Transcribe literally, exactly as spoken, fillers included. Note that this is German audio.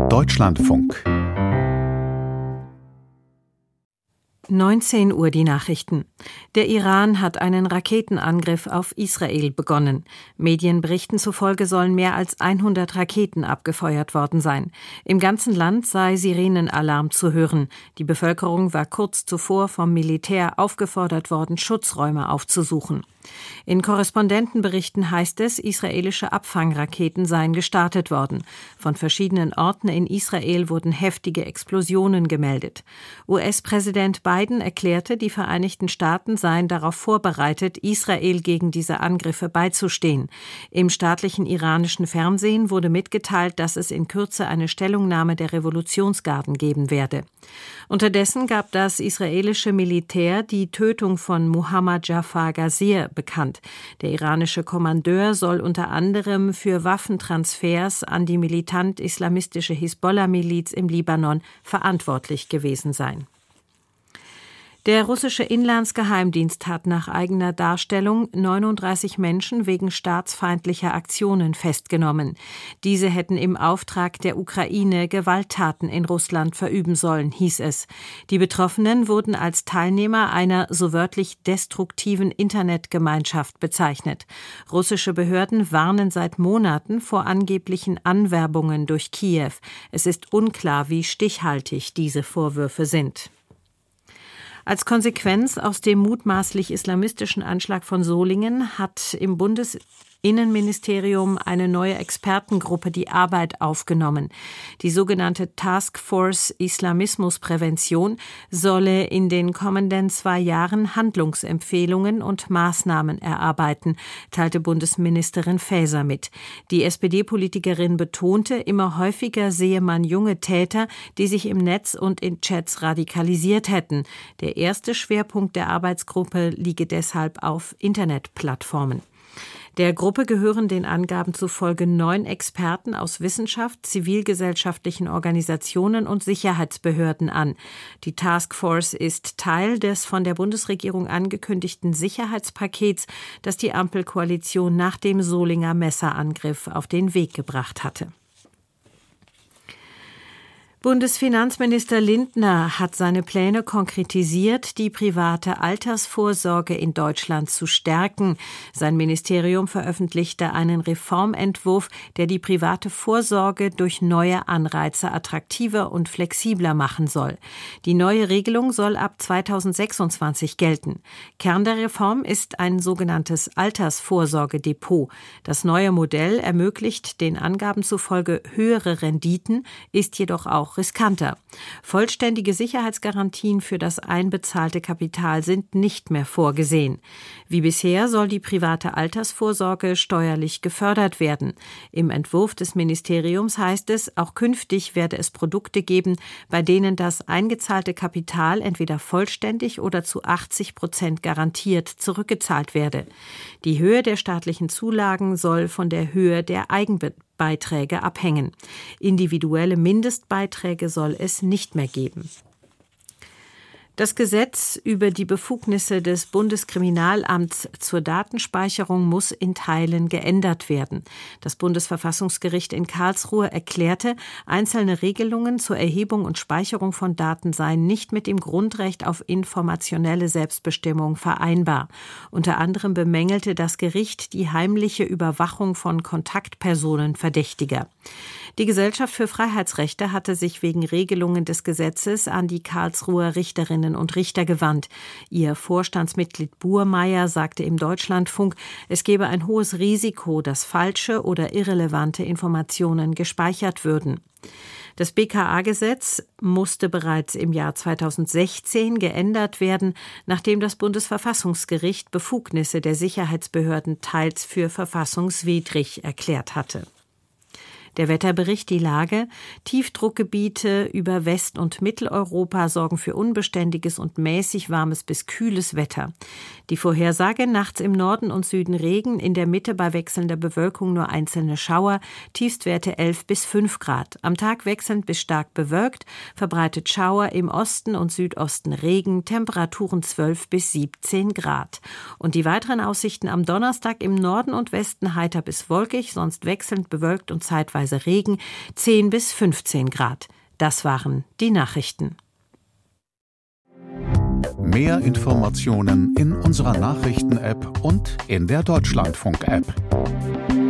Deutschlandfunk. neunzehn Uhr die Nachrichten. Der Iran hat einen Raketenangriff auf Israel begonnen. Medienberichten zufolge sollen mehr als hundert Raketen abgefeuert worden sein. Im ganzen Land sei Sirenenalarm zu hören. Die Bevölkerung war kurz zuvor vom Militär aufgefordert worden, Schutzräume aufzusuchen. In Korrespondentenberichten heißt es, israelische Abfangraketen seien gestartet worden. Von verschiedenen Orten in Israel wurden heftige Explosionen gemeldet. U S-Präsident Biden erklärte, die Vereinigten Staaten seien darauf vorbereitet, Israel gegen diese Angriffe beizustehen. Im staatlichen iranischen Fernsehen wurde mitgeteilt, dass es in Kürze eine Stellungnahme der Revolutionsgarden geben werde. Unterdessen gab das israelische Militär die Tötung von Mohammad Jafar Gazir bekannt. Der iranische Kommandeur soll unter anderem für Waffentransfers an die militant-islamistische Hisbollah-Miliz im Libanon verantwortlich gewesen sein. Der russische Inlandsgeheimdienst hat nach eigener Darstellung neununddreißig Menschen wegen staatsfeindlicher Aktionen festgenommen. Diese hätten im Auftrag der Ukraine Gewalttaten in Russland verüben sollen, hieß es. Die Betroffenen wurden als Teilnehmer einer so wörtlich destruktiven Internetgemeinschaft bezeichnet. Russische Behörden warnen seit Monaten vor angeblichen Anwerbungen durch Kiew. Es ist unklar, wie stichhaltig diese Vorwürfe sind. Als Konsequenz aus dem mutmaßlich islamistischen Anschlag von Solingen hat im Bundesinnenministerium eine neue Expertengruppe die Arbeit aufgenommen. Die sogenannte Task Force Islamismusprävention solle in den kommenden zwei Jahren Handlungsempfehlungen und Maßnahmen erarbeiten, teilte Bundesministerin Faeser mit. Die S P D-Politikerin betonte, immer häufiger sehe man junge Täter, die sich im Netz und in Chats radikalisiert hätten. Der erste Schwerpunkt der Arbeitsgruppe liege deshalb auf Internetplattformen. Der Gruppe gehören den Angaben zufolge neun Experten aus Wissenschaft, zivilgesellschaftlichen Organisationen und Sicherheitsbehörden an. Die Taskforce ist Teil des von der Bundesregierung angekündigten Sicherheitspakets, das die Ampelkoalition nach dem Solinger Messerangriff auf den Weg gebracht hatte. Bundesfinanzminister Lindner hat seine Pläne konkretisiert, die private Altersvorsorge in Deutschland zu stärken. Sein Ministerium veröffentlichte einen Reformentwurf, der die private Vorsorge durch neue Anreize attraktiver und flexibler machen soll. Die neue Regelung soll ab zweitausendsechsundzwanzig gelten. Kern der Reform ist ein sogenanntes Altersvorsorgedepot. Das neue Modell ermöglicht den Angaben zufolge höhere Renditen, ist jedoch auch riskanter. Vollständige Sicherheitsgarantien für das einbezahlte Kapital sind nicht mehr vorgesehen. Wie bisher soll die private Altersvorsorge steuerlich gefördert werden. Im Entwurf des Ministeriums heißt es, auch künftig werde es Produkte geben, bei denen das eingezahlte Kapital entweder vollständig oder zu achtzig Prozent garantiert zurückgezahlt werde. Die Höhe der staatlichen Zulagen soll von der Höhe der Eigenbeteiligung Beiträge abhängen. Individuelle Mindestbeiträge soll es nicht mehr geben. Das Gesetz über die Befugnisse des Bundeskriminalamts zur Datenspeicherung muss in Teilen geändert werden. Das Bundesverfassungsgericht in Karlsruhe erklärte, einzelne Regelungen zur Erhebung und Speicherung von Daten seien nicht mit dem Grundrecht auf informationelle Selbstbestimmung vereinbar. Unter anderem bemängelte das Gericht die heimliche Überwachung von Kontaktpersonen Verdächtiger. Die Gesellschaft für Freiheitsrechte hatte sich wegen Regelungen des Gesetzes an die Karlsruher Richterinnen und Richter gewandt. Ihr Vorstandsmitglied Burmeier sagte im Deutschlandfunk, es gebe ein hohes Risiko, dass falsche oder irrelevante Informationen gespeichert würden. Das B K A-Gesetz musste bereits im Jahr zweitausendsechzehn geändert werden, nachdem das Bundesverfassungsgericht Befugnisse der Sicherheitsbehörden teils für verfassungswidrig erklärt hatte. Der Wetterbericht, die Lage. Tiefdruckgebiete über West- und Mitteleuropa sorgen für unbeständiges und mäßig warmes bis kühles Wetter. Die Vorhersage: nachts im Norden und Süden Regen, in der Mitte bei wechselnder Bewölkung nur einzelne Schauer, Tiefstwerte elf bis fünf Grad. Am Tag wechselnd bis stark bewölkt, verbreitet Schauer, im Osten und Südosten Regen, Temperaturen zwölf bis siebzehn Grad. Und die weiteren Aussichten am Donnerstag: im Norden und Westen heiter bis wolkig, sonst wechselnd bewölkt und zeitweise teilweise Regen, zehn bis fünfzehn Grad. Das waren die Nachrichten. Mehr Informationen in unserer Nachrichten-App und in der Deutschlandfunk-App.